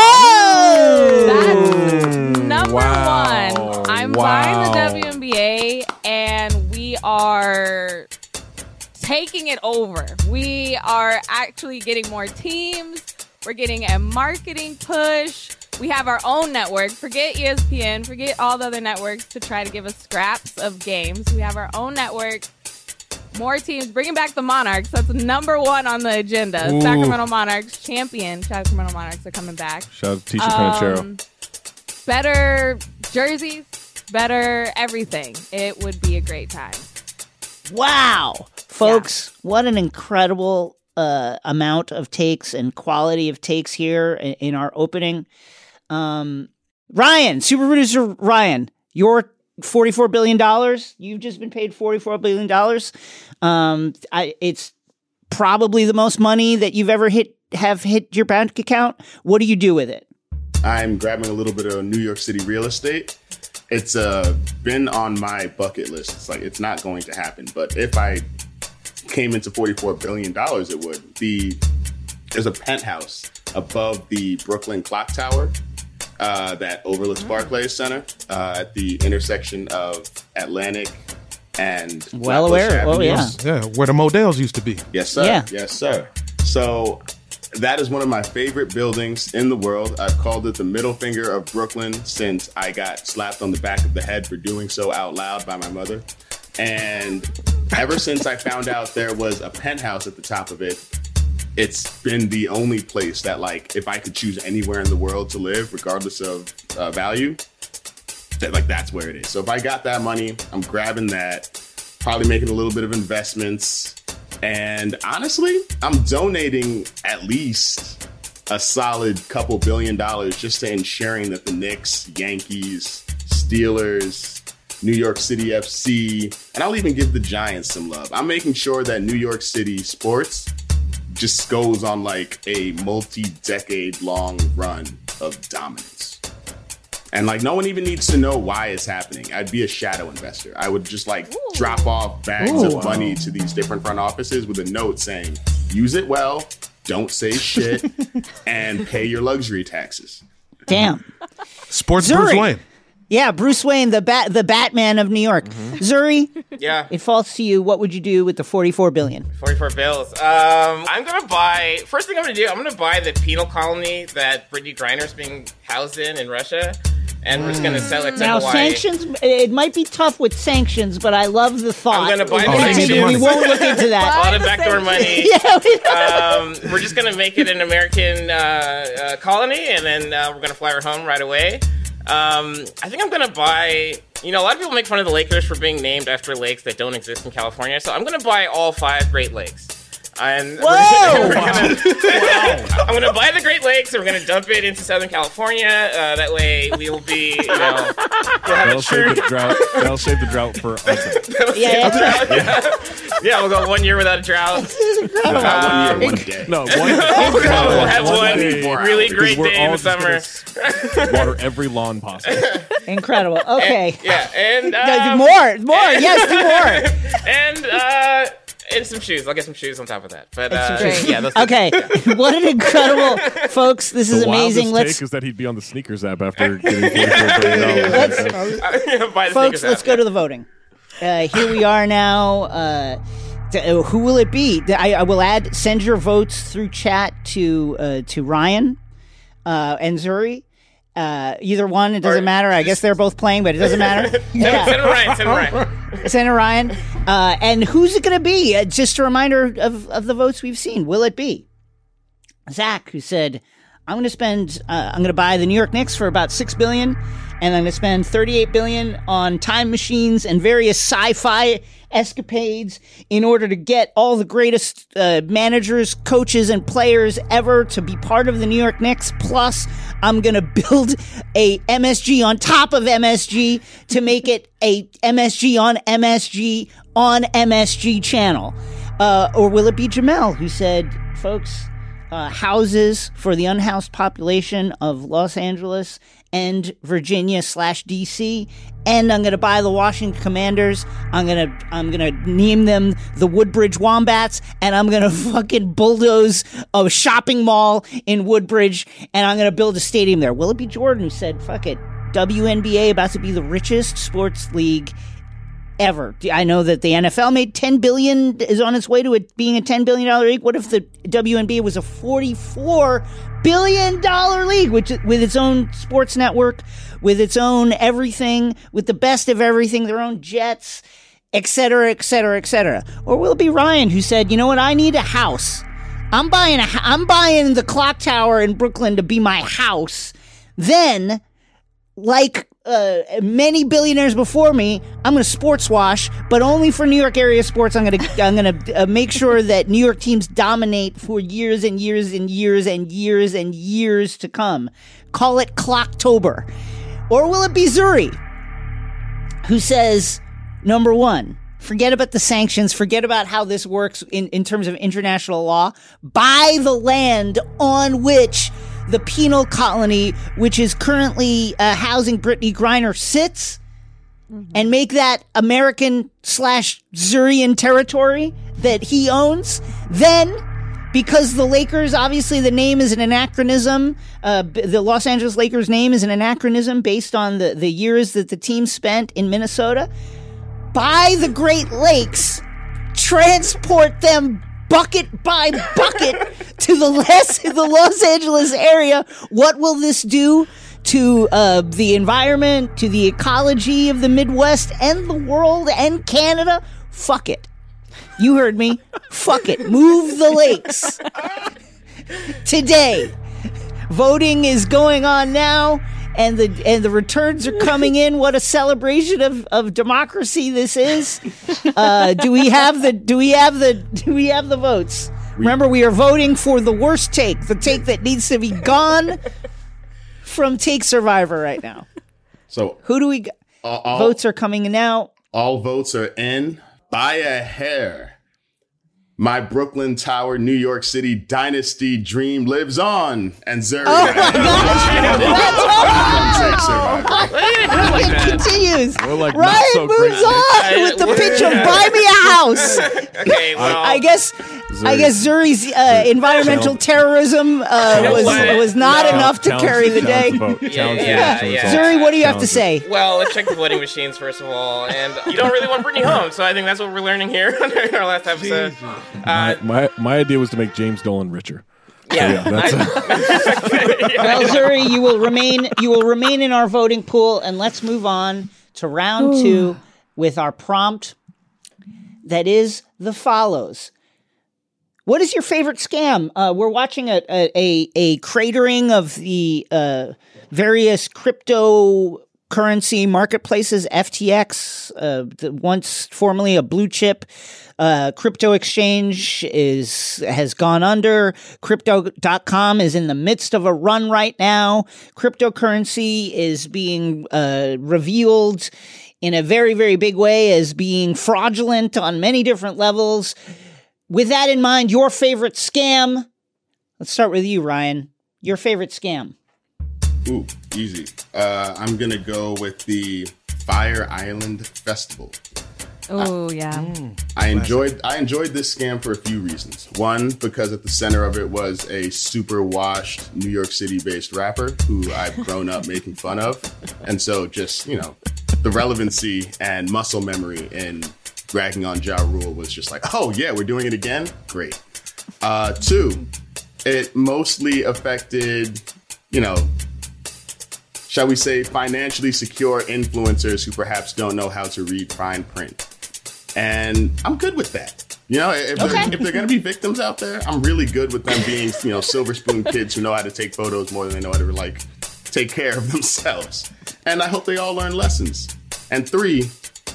That's number one. I'm buying the WNBA, and we are taking it over. We are actually getting more teams. We're getting a marketing push. We have our own network. Forget ESPN. Forget all the other networks to try to give us scraps of games. We have our own network. More teams. Bringing back the Monarchs. That's number one on the agenda. Ooh. Sacramento Monarchs champion. Sacramento Monarchs are coming back. Shout out to Tisha Penicheiro. Better jerseys. Better everything. It would be a great time. Wow. Folks, what an incredible amount of takes and quality of takes here in our opening. Ryan, super producer Ryan, your $44 billion. You've just been paid $44 billion. It's probably the most money that you've ever hit your bank account. What do you do with it? I'm grabbing a little bit of New York City real estate. It's been on my bucket list. It's like, it's not going to happen. But if I came into $44 billion, it would be, there's a penthouse above the Brooklyn Clock Tower that overlooks Barclays Center at the intersection of Atlantic and well aware. Oh yeah, where the Models used to be. Yes, sir. Yeah. Yes, sir. So that is one of my favorite buildings in the world. I've called it the middle finger of Brooklyn since I got slapped on the back of the head for doing so out loud by my mother. And ever since I found out there was a penthouse at the top of it, it's been the only place that, like, if I could choose anywhere in the world to live, regardless of value, that's where it is. So if I got that money, I'm grabbing that, probably making a little bit of investments. And honestly, I'm donating at least a solid couple $1 billion just to ensuring that the Knicks, Yankees, Steelers, New York City FC, and I'll even give the Giants some love. I'm making sure that New York City sports just goes on like a multi-decade long run of dominance. And like, no one even needs to know why it's happening. I'd be a shadow investor. I would just drop off bags of money to these different front offices with a note saying, use it well, don't say shit, and pay your luxury taxes. Damn. Sports Zuri. Bruce Wayne. Yeah, Bruce Wayne, the Batman of New York. Zuri, yeah, it falls to you. What would you do with the $44 billion? 44 bills. I'm gonna buy. First thing I'm gonna buy the penal colony that Brittany Griner's being housed in Russia, and we're just gonna sell it to now, Hawaii. Sanctions. It might be tough with sanctions, but I love the thought. I'm gonna buy the sanctions. We won't look into that. A lot of backdoor money. We're just gonna make it an American colony, and then we're gonna fly her home right away. I think I'm going to buy, a lot of people make fun of the Lakers for being named after lakes that don't exist in California. So I'm going to buy all 5 Great Lakes. And I'm going to buy the Great Lakes and we're going to dump it into Southern California. That way we will be, we'll have That'll save the drought for us. Yeah, we'll go 1 year without a drought. Not 1 year, 1 day. No, we'll have one really great day in the summer. Water every lawn possible. Incredible. Okay. And more. Yes, do more. And some shoes. I'll get some shoes on top of that. But okay. What an incredible, folks. This is amazing. Let's take is that he'd be on the sneakers app after getting $44 billion. Folks, let's go to the voting. here we are now. Who will it be? I will send your votes through chat to Ryan and Zuri. Either one, it doesn't matter. I guess they're both playing, but it doesn't matter. Send Ryan. And who's it going to be? Just a reminder of the votes we've seen. Will it be Zach, who said, I'm going to buy the New York Knicks for about $6 billion, and I'm going to spend $38 billion on time machines and various sci-fi escapades in order to get all the greatest managers, coaches, and players ever to be part of the New York Knicks. Plus, I'm going to build a MSG on top of MSG to make it a MSG on MSG channel. Or will it be Jamel, who said, folks, houses for the unhoused population of Los Angeles and Virginia/DC, and I'm going to buy the Washington Commanders. I'm going to name them the Woodbridge Wombats, and I'm going to fucking bulldoze a shopping mall in Woodbridge, and I'm going to build a stadium there. Will it be Jordan, who said, fuck it, WNBA about to be the richest sports league ever? I know that the NFL made $10 billion, is on its way to it being a $10 billion league. What if the WNBA was a $44 billion league, with its own sports network, with its own everything, with the best of everything, their own jets, et cetera, et cetera, et cetera? Or will it be Ryan, who said, you know what, I need a house. I'm buying the clock tower in Brooklyn to be my house. Then, like many billionaires before me, I'm going to sports wash, but only for New York area sports. I'm going to make sure that New York teams dominate for years and years and years and years and years to come. Call it Clocktober. Or will it be Zuri, who says, number one, forget about the sanctions, forget about how this works in terms of international law. Buy the land on which the penal colony, which is currently housing Brittany Griner, sits, and make that American/Zurian territory that he owns. Then, because the Lakers, obviously the name is an anachronism, the Los Angeles Lakers name is an anachronism based on the years that the team spent in Minnesota, buy the Great Lakes, transport them bucket by bucket to the Los Angeles area. What will this do to the environment, to the ecology of the Midwest and the world and Canada? Fuck it. You heard me. Fuck it. Move the lakes. Today. Voting is going on now, and the returns are coming in. What a celebration of democracy this is. Do we have the votes? Remember, we are voting for the worst take, the take that needs to be gone from Take Survivor right now. So who do we votes are coming in now. All votes are in. By a hair. My Brooklyn Tower, New York City dynasty dream lives on. And Zuri. Oh my God. It continues. Like Ryan moves on with the pitch of buy me a house. Okay, well, I guess Zuri's environmental terrorism was not enough to carry the day. Yeah. Zuri, what do you have to say? Well, let's check the voting machines first of all, and you don't really want Brittany home, so I think that's what we're learning here in our last episode. My idea was to make James Dolan richer. Yeah. Well, Zuri, you will remain in our voting pool, and let's move on to round 2 with our prompt that is the follows. What is your favorite scam? We're watching a cratering of the various cryptocurrency marketplaces. FTX, once formerly a blue chip crypto exchange, has gone under. Crypto.com is in the midst of a run right now. Cryptocurrency is being revealed in a very, very big way as being fraudulent on many different levels. With that in mind, your favorite scam. Let's start with you, Ryan. Your favorite scam. Ooh, easy. I'm going to go with the Fire Island Festival. Oh yeah. I enjoyed this scam for a few reasons. One, because at the center of it was a super washed New York City based rapper who I've grown up making fun of. And so just, the relevancy and muscle memory in bragging on Ja Rule was just like, oh yeah, we're doing it again? Great. Two, it mostly affected, shall we say, financially secure influencers who perhaps don't know how to read fine print. And I'm good with that. If they're going to be victims out there, I'm really good with them being, silver spoon kids who know how to take photos more than they know how to, take care of themselves. And I hope they all learn lessons. And three,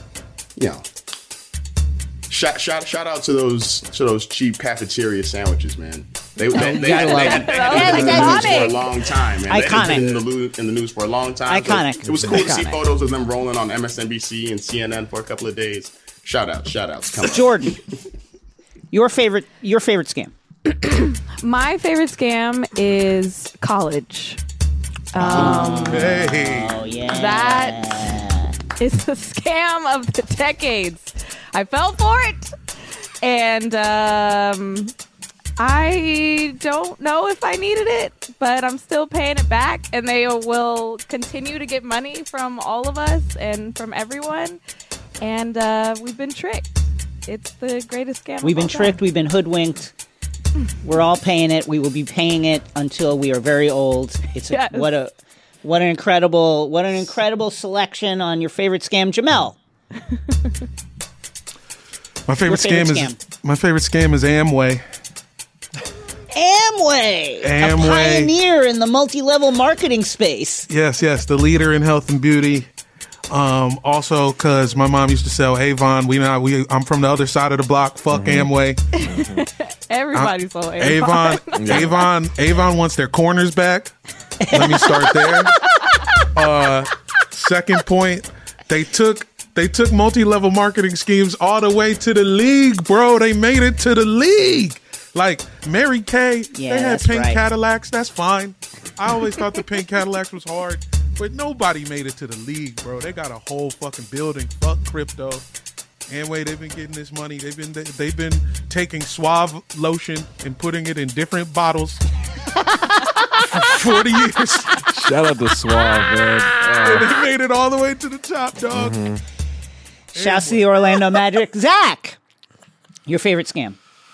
shout out to those cheap cafeteria sandwiches, man. They had been in the news for a long time, man. Iconic. They had been in the news for a long time. Iconic. So it was cool to see photos of them rolling on MSNBC and CNN for a couple of days. Shout outs. Come on. Jordan, your favorite scam. My favorite scam is college. Oh yeah. That is the scam of the decades. I fell for it, and I don't know if I needed it, but I'm still paying it back, and they will continue to get money from all of us and from everyone. And we've been tricked. It's the greatest scam. We've been tricked. We've been hoodwinked. We're all paying it. We will be paying it until we are very old. What an incredible selection on your favorite scam, Jamel. My favorite scam is Amway. Amway, a pioneer in the multi-level marketing space. Yes, the leader in health and beauty. Also, because my mom used to sell Avon. I'm from the other side of the block. Fuck Amway. Everybody sold Avon. Avon wants their corners back. Let me start there. Second point, they took multi-level marketing schemes all the way to the league, bro. They made it to the league. Like Mary Kay, they had pink Cadillacs. That's fine. I always thought the pink Cadillacs was hard. But nobody made it to the league, bro. They got a whole fucking building. Fuck crypto. Anyway, they've been getting this money. They've been taking Suave lotion and putting it in different bottles for 40 years. Shout out to Suave, man. They made it all the way to the top, dog. Shouts to the Orlando Magic. Zach, your favorite scam?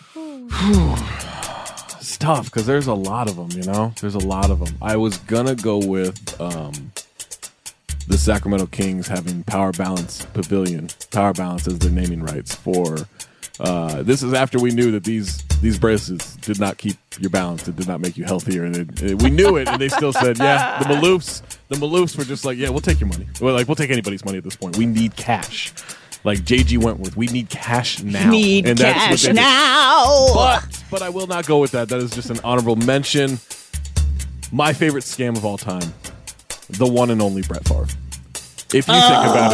It's tough because there's a lot of them, There's a lot of them. I was going to go with the Sacramento Kings having Power Balance Pavilion. Power Balance as their naming rights for... this is after we knew that these bracelets did not keep your balance. It did not make you healthier. And we knew it, and they still said, yeah, the Maloofs were just like, yeah, we'll take your money. We'll take anybody's money at this point. We need cash. Like J.G. Wentworth, we need cash now. Need cash now. But I will not go with that. That is just an honorable mention. My favorite scam of all time, the one and only Brett Favre. If you think about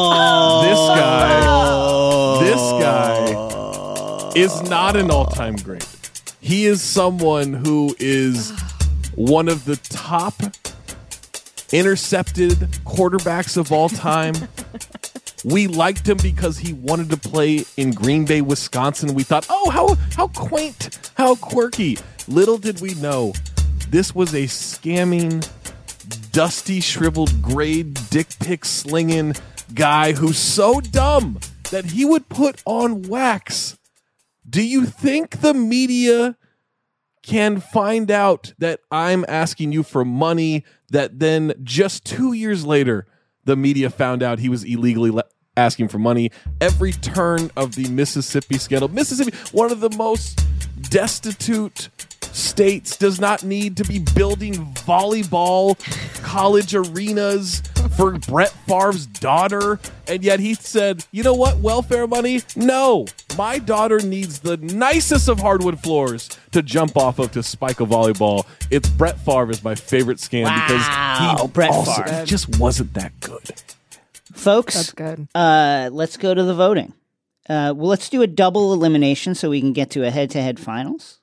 it, this guy is not an all-time great. He is someone who is one of the top intercepted quarterbacks of all time. We liked him because he wanted to play in Green Bay, Wisconsin. We thought, oh, how quaint, how quirky. Little did we know, this was a scamming, dusty, shriveled, grade, dick pic slinging guy who's so dumb that he would put on wax. Do you think the media can find out that I'm asking you for money, that then just 2 years later, the media found out he was illegally asking for money? Every turn of the Mississippi scandal. Mississippi, one of the most destitute states, does not need to be building volleyball college arenas for Brett Favre's daughter. And yet he said, you know what, welfare money? No, my daughter needs the nicest of hardwood floors to jump off of to spike a volleyball. It's Brett Favre is my favorite scam because he just wasn't that good. Folks, that's good. Let's go to the voting. Let's do a double elimination so we can get to a head-to-head finals.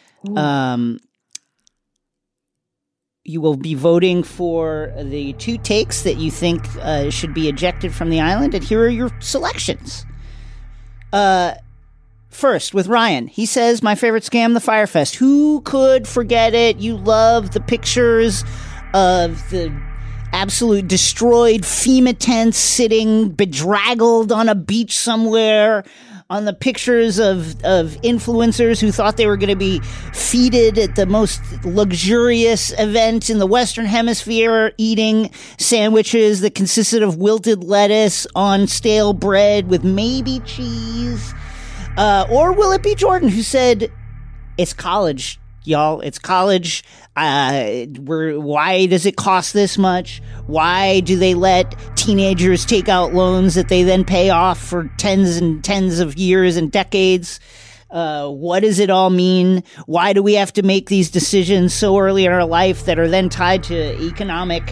You will be voting for the two takes that you think should be ejected from the island, and here are your selections. First, with Ryan, he says, my favorite scam, the Fyre Fest. Who could forget it? You love the pictures of the absolute destroyed FEMA tents sitting bedraggled on a beach somewhere, on the pictures of influencers who thought they were going to be feted at the most luxurious event in the Western Hemisphere, eating sandwiches that consisted of wilted lettuce on stale bread with maybe cheese. Or will it be Jordan who said, it's college, y'all, it's college. Why does it cost this much? Why do they let teenagers take out loans that they then pay off for tens and tens of years and decades? What does it all mean? Why do we have to make these decisions so early in our life that are then tied to economic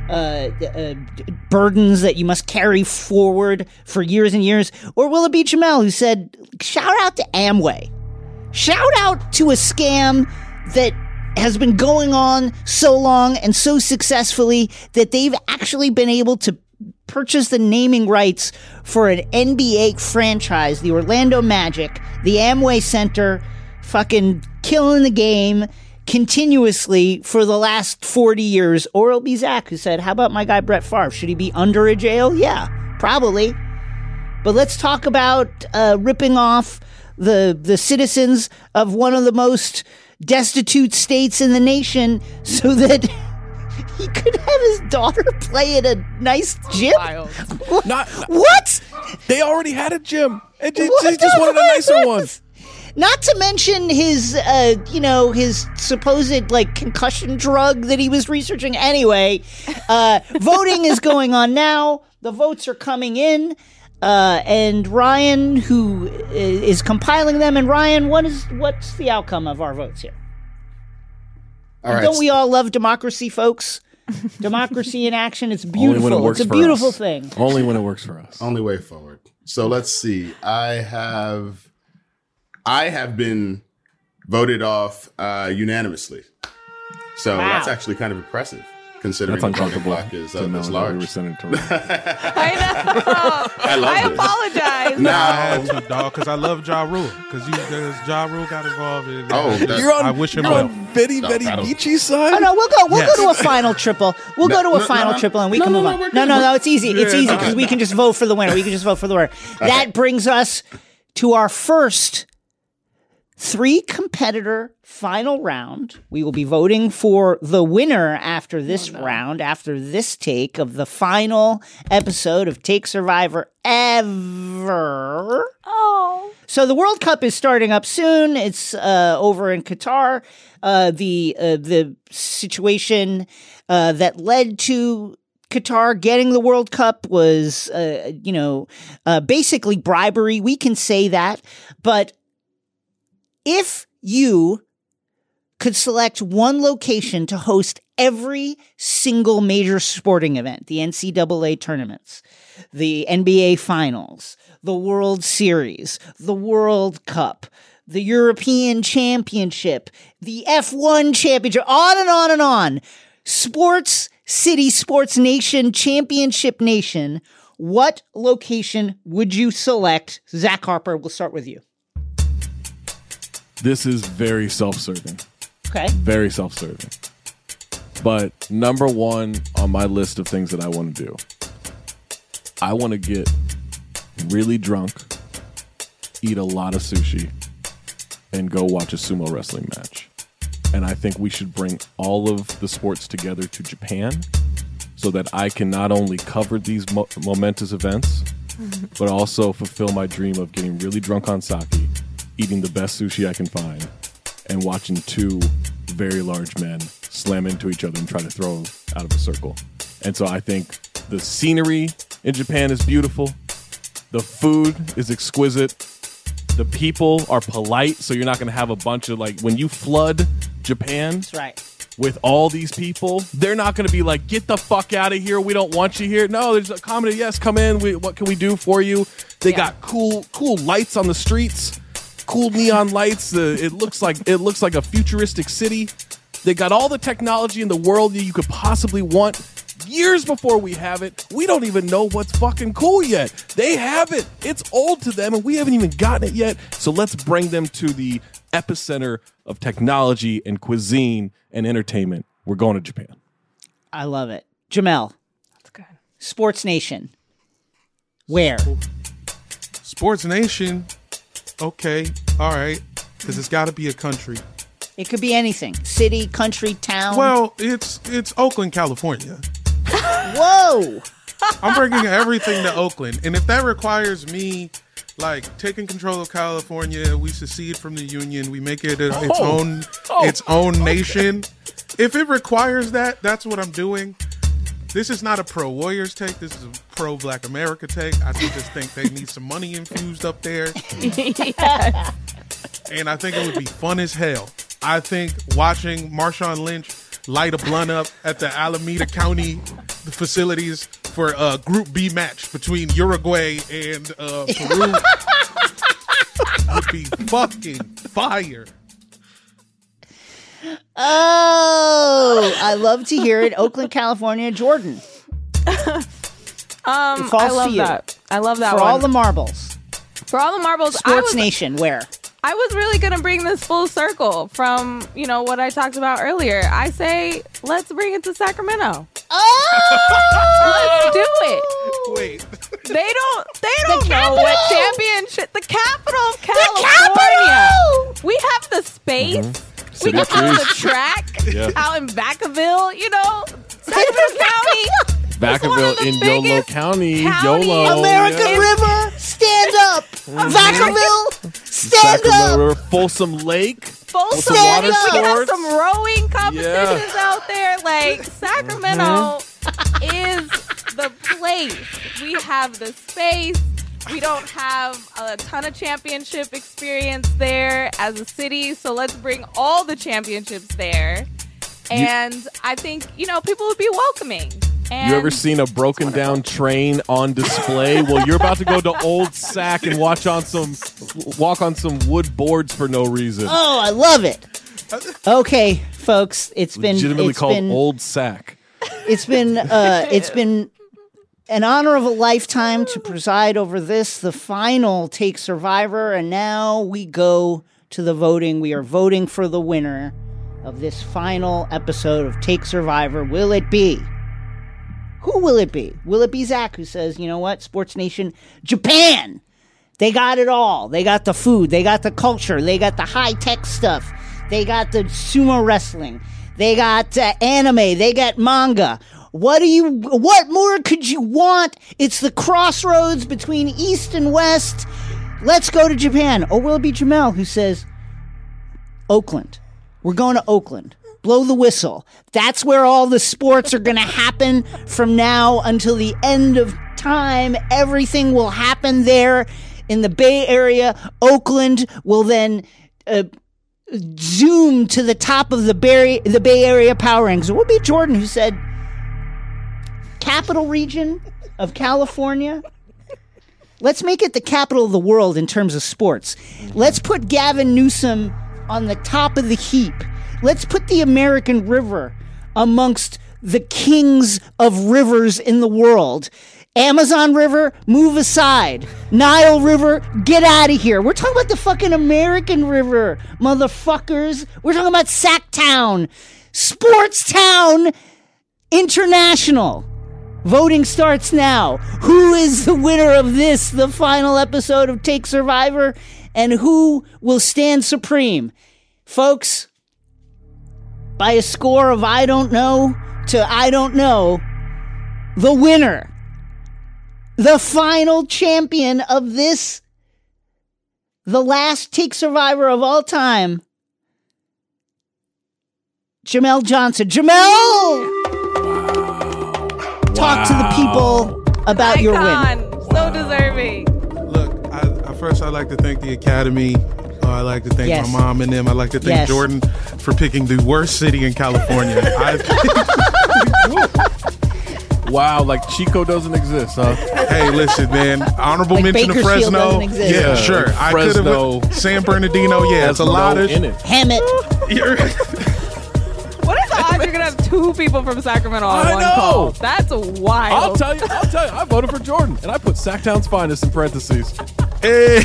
burdens that you must carry forward for years and years? Or will it be Jamel who said, shout out to Amway. Shout out to a scam that has been going on so long and so successfully that they've actually been able to purchase the naming rights for an NBA franchise, the Orlando Magic, the Amway Center, fucking killing the game continuously for the last 40 years. Or it'll be Zach who said, how about my guy Brett Favre? Should he be under a jail? Yeah, probably. But let's talk about ripping off the citizens of one of the most destitute states in the nation so that he could have his daughter play at a nice gym. What? They already had a gym. They just wanted a nicer one. Not to mention his, his supposed concussion drug that he was researching. Anyway, voting is going on now. The votes are coming in. And Ryan, who is compiling them, and Ryan, what's the outcome of our votes here? All right. Don't we all love democracy, folks? Democracy in action. It's beautiful. It's a beautiful thing. Only when it works for us. Only way forward. So let's see. I have been voted off unanimously. So that's actually kind of impressive. Considering the voting block is this large. We were I know. I apologize. No, I had to, dog, because I love Ja Rule. Because Ja Rule got involved in it. I wish him well. Very Beachy side? Oh, no, we'll go to a final triple. We'll go to a final triple and we can move on. No, it's easy. It's easy because we can just vote for the winner. That brings us to our first 3-competitor final round. We will be voting for the winner after this round, after this take of the final episode of Take Survivor ever. Oh. So the World Cup is starting up soon. It's over in Qatar. The situation that led to Qatar getting the World Cup was, basically bribery. We can say that. But if you could select one location to host every single major sporting event, the NCAA tournaments, the NBA Finals, the World Series, the World Cup, the European Championship, the F1 Championship, on and on and on. Sports City, Sports Nation, Championship Nation, what location would you select? Zach Harper, we'll start with you. This is very self-serving. Okay. Very self-serving. But number one on my list of things that I want to do, I want to get really drunk, eat a lot of sushi, and go watch a sumo wrestling match. And I think we should bring all of the sports together to Japan so that I can not only cover these momentous events, but also fulfill my dream of getting really drunk on sake, eating the best sushi I can find, and watching two very large men slam into each other and try to throw out of a circle. And so I think the scenery in Japan is beautiful. The food is exquisite. The people are polite, so you're not going to have a bunch of, when you flood Japan That's right. with all these people, they're not going to be like, get the fuck out of here, we don't want you here. No, there's a comedy, yes, come in, what can we do for you? They got cool lights on the streets. Cool neon lights. It looks like a futuristic city. They got all the technology in the world that you could possibly want. years before we have it. We don't even know what's fucking cool yet. They have it. It's old to them, and we haven't even gotten it yet. So let's bring them to the epicenter of technology and cuisine and entertainment. We're going to Japan. I love it. Jamel. That's good. Sports Nation. Where? Sports Nation. Okay. All right. Because it's got to be a country. It could be anything. City, country, town. Well, it's Oakland, California. Whoa! I'm bringing everything to Oakland. And if that requires me, like, taking control of California, we secede from the Union, we make it its own nation. If it requires that, that's what I'm doing. This is not a pro-Warriors take. This is a pro-Black America take. I just think they need some money infused up there. Yes. And I think it would be fun as hell. I think watching Marshawn Lynch light a blunt up at the Alameda County facilities for a Group B match between Uruguay and Peru would be fucking fire. Oh, I love to hear it. Oakland, California, Jordan. I love that. I love that for one. all the marbles. For all the marbles. Sports Nation, where? I was really going to bring this full circle from, what I talked about earlier. I say, let's bring it to Sacramento. Oh! Let's do it. Wait. They don't know what championship. The capital of California. We have the space. Mm-hmm. We can have the track out in Vacaville, Sacramento County. Vacaville in YOLO County. YOLO. American River, stand up. Vacaville, stand up. River, Folsom Lake. Folsom Lake. We can have some rowing competitions out there. Like, Sacramento is the place. We have the space. We don't have a ton of championship experience there as a city, so let's bring all the championships there. And I think, people would be welcoming. And you ever seen a broken down train on display? Well, you're about to go to Old Sac and walk on some wood boards for no reason. Oh, I love it. Okay, folks, it's been legitimately called Old Sac. It's been an honor of a lifetime to preside over this, the final Take Survivor, and now we go to the voting. We are voting for the winner of this final episode of Take Survivor. Will it be? Who will it be? Will it be Zach, who says, you know what, Sports Nation, Japan, they got it all. They got the food. They got the culture. They got the high-tech stuff. They got the sumo wrestling. They got anime. They got manga. What more could you want? It's the crossroads between East and West. Let's go to Japan. Or will it be Jamel, who says, Oakland. We're going to Oakland. Blow the whistle. That's where all the sports are going to happen from now until the end of time. Everything will happen there in the Bay Area. Oakland will then zoom to the top of the Bay Area power rankings. It will be Jordan who said, capital region of California. Let's make it the capital of the world in terms of sports. Let's put Gavin Newsom on the top of the heap. Let's put the American River amongst the kings of rivers in the world. Amazon River, move aside. Nile River, get out of here. We're talking about the fucking American River, motherfuckers. We're talking about Sacktown, Sportstown International. Voting starts now. Who is the winner of this, the final episode of Take Survivor, and who will stand supreme? Folks, by a score of I don't know to I don't know, the winner, the final champion of this, the last Take Survivor of all time, Jamel Johnson. Jamel! Talk to the people about your win. So deserving. Look, first I'd like to thank the Academy. I'd like to thank my mom and them. I'd like to thank Jordan for picking the worst city in California. Wow, like Chico doesn't exist, huh? Hey, listen, man. Honorable mention to Fresno. Yeah, sure. I could have San Bernardino. Yeah, it's a lot of in it. Hammett. What are the odds You're gonna have two people from Sacramento on one call. That's wild. I'll tell you. I voted for Jordan, and I put Sacktown's finest in parentheses. Hey.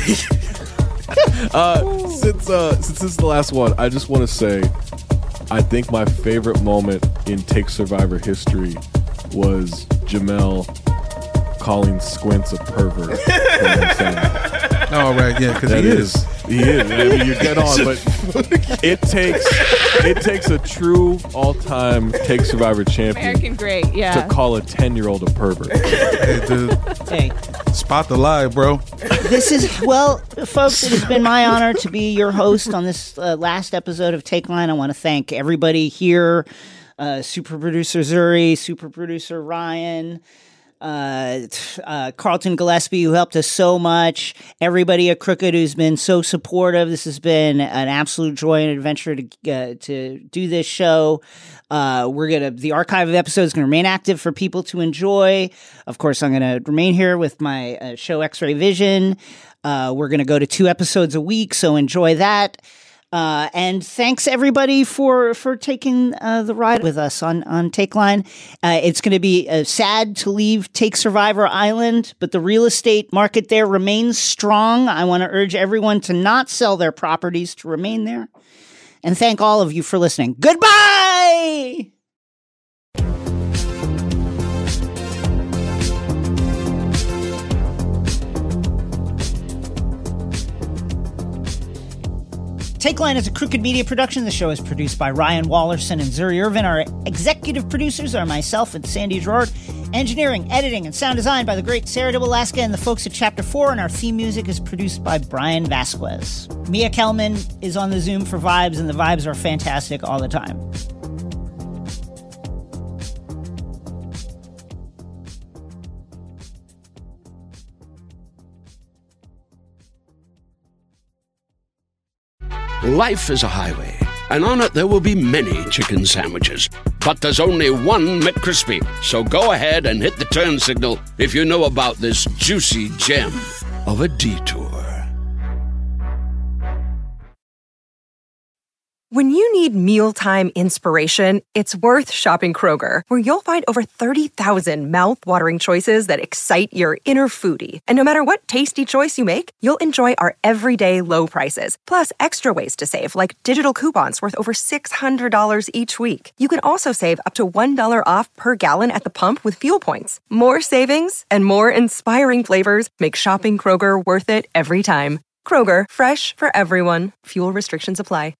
Since this is the last one, I just want to say, I think my favorite moment in Take Survivor history was Jamel calling Squints a pervert. Oh, right, yeah, because he is. He is. I mean, you're dead on, but it takes a true all-time Take Survivor champion, American great, to call a 10-year-old a pervert. Hey, dude. Hey. Spot the lie, bro. This is, well, folks, it has been my honor to be your host on this last episode of Take Line. I want to thank everybody here, super producer Zuri, super producer Ryan, Carlton Gillespie, who helped us so much, everybody at Crooked who's been so supportive. This has been an absolute joy and adventure to do this show. The archive of episodes is going to remain active for people to enjoy. Of course, I'm going to remain here with my show X-Ray Vision. We're going to go to 2 episodes a week, so enjoy that. And thanks everybody for taking the ride with us on Take Line. It's going to be sad to leave Take Survivor Island, but the real estate market there remains strong. I want to urge everyone to not sell their properties, to remain there. And thank all of you for listening. Goodbye! Take Line is a Crooked Media production. The show is produced by Ryan Wallerson and Zuri Irvin. Our executive producers are myself and Sandy Gerard. Engineering, editing, and sound design by the great Sarah de Alaska and the folks at Chapter 4. And our theme music is produced by Brian Vasquez. Mia Kelman is on the Zoom for vibes, and the vibes are fantastic all the time. Life is a highway, and on it there will be many chicken sandwiches. But there's only one McCrispy. So go ahead and hit the turn signal if you know about this juicy gem of a detour. When you need mealtime inspiration, it's worth shopping Kroger, where you'll find over 30,000 mouth-watering choices that excite your inner foodie. And no matter what tasty choice you make, you'll enjoy our everyday low prices, plus extra ways to save, like digital coupons worth over $600 each week. You can also save up to $1 off per gallon at the pump with fuel points. More savings and more inspiring flavors make shopping Kroger worth it every time. Kroger, fresh for everyone. Fuel restrictions apply.